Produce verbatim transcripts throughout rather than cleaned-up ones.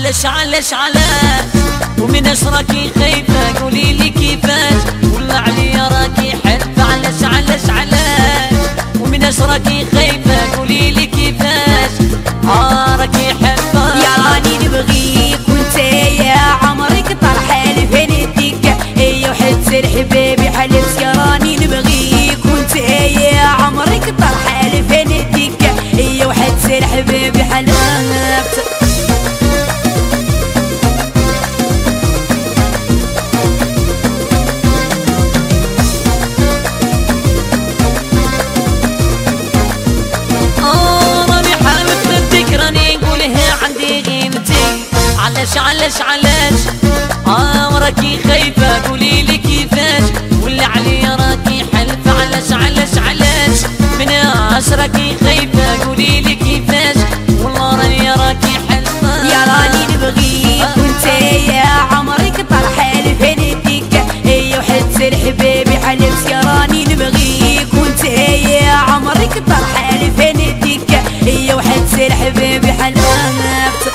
علاش علاش علاش ومن اش راكي خايفة قولي لي كيفاش ولا عليا راكي حلفة علاش علاش علاش ومن اش راكي خايفة قولي لي كيفاش اه راكي حلفة يا راني نبغيك وانت يا عمرك طرحة لفين الدكة ايا وحد سر حبيبي حلفت يا راني نبغيك وانت يا عمرك طرحة لفين الدكة ايا وحد سر حبيبي حلفت علاش علاش علاش اه راكي خايفة قولي لي كيفاش ولا عليا راكي حلفة علاش علاش علاش من اش راكي خايفة قولي لي كيفاش والله راني راكي حلفة يا راني نبغيك وانت يا عمرك طرحة لفين الدكة ايا وحد سر حبيبي حلفت يا راني نبغيك وانت يا عمرك طرحة لفين الدكة ايا وحد سر حبيبي حلفت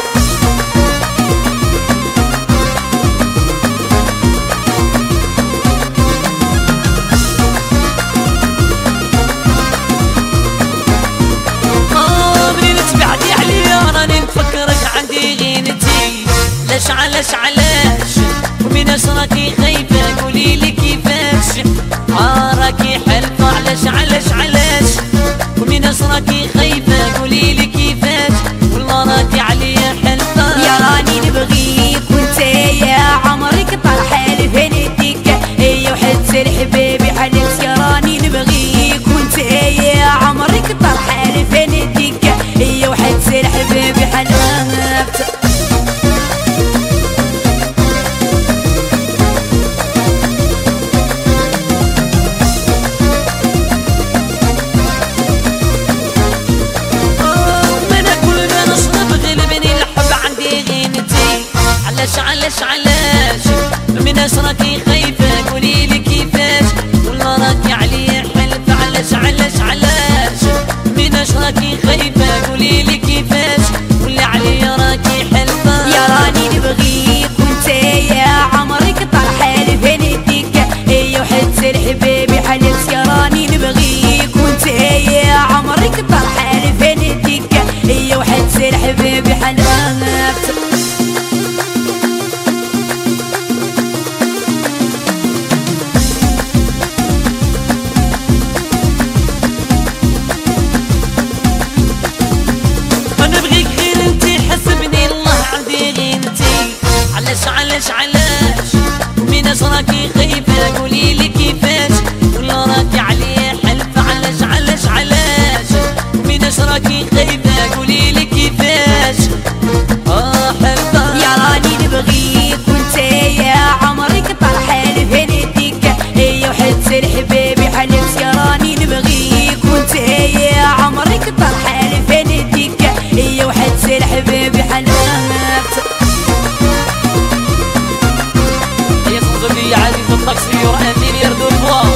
علاش علاش علاش ومن اش راكي خايفة قولي لي كيفاش اه راكي حلفة علاش علاش علاش ومن اش راكي خايفة قولي لي كيفاش والله راكي عليا حلفة يا راني نبغيك وانت يا عمرك طرحة لفين الدكة ايا وحد سر حبيبي حلفت يا راني نبغيك وانت يا عمرك طرحة لفين الدكة ايا وحد سر حبيبي حلفت علاش علاش علاش من اش راكي خايفة قولي لي كيفاش والله راكي عليا حلفة علاش علاش علاش من اش راكي خايفة قولي لي كيفاش ولا عليا راكي حلفة يا راني نبغيك وانت يا عمرك طرحة لفين الدكة ايا وحد سر حبيبي حلفت يا راني نبغيك وانت يا عمرك طرحة لفين الدكة ايا وحد سر حبيبي حلفت علاش علاش علاش ومن اش راكي خايفة قولي لي كيفاش ولا راكي عليا حلفة علاش علاش علاش ومن اش راكي خايفة قولي لي كيفاش اه حلفة يا راني نبغيك وانت يا عمرك طرحة لفين الدكة ايا وحد سر حبيبي حلفت يا راني نبغيك وانت يا عمرك طرحة لفين الدكة ايا وحد سر حبيبي حلفت يا عزيز الطقسيور امين يردو الفواو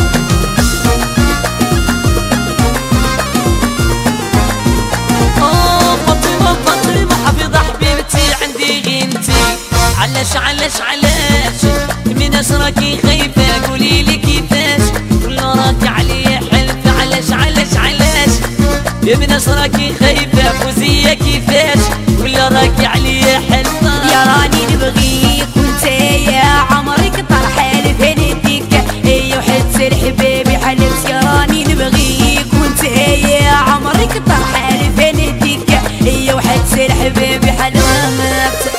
اه فاطمة فاطمة حفيظة حبيبتي عندي غنتي علاش علاش علاش من اش راكي خايفة قولي لي كيفاش ولا راكي عليا حلفة علاش علاش علاش يا من اش راكي خايفة فوزية كيفاش ولا راكي عليا حلفة يا راني نبغيك وانت يا عمرك طرحة لفين الدكة ايا وحد سر حبيبي حلفت يا راني نبغيك وانت يا عمرك طرحة لفين الدكة ايا وحد سر حبيبي حلفت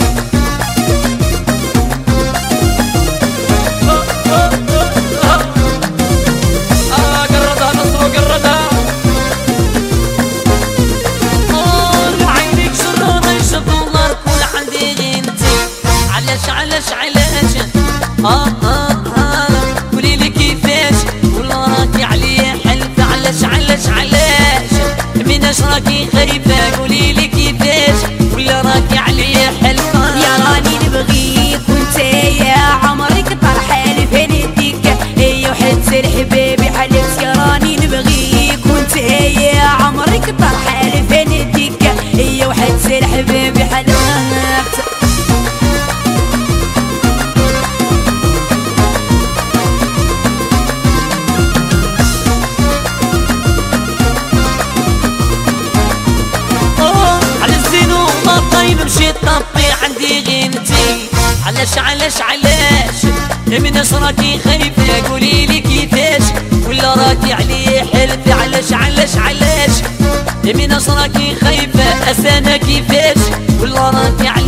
علاش علاش اه اه اه قولي لي كيفاش ولا راكي عليا حلفة علاش علاش علاش من اش راكي خايفة قولي لي كيفاش ولا راكي عليا حلفة يا راني نبغيك وانت يا عمرك طرحة لفين الدكة ايا وحد سر حبيبي حلفت يا راني نبغيك وانت يا عمرك طرحة لفين الدكة ايا وحد سر حبيبي حلفت تمشي تطبي عندي غنتي. علاش علاش علاش من راكي خايفة قولي لي كيفاش، ولا راكي عليه حلفي؟ علاش علاش علاش من راكي خايفة أسانا كيفاش، ولا راكي عليه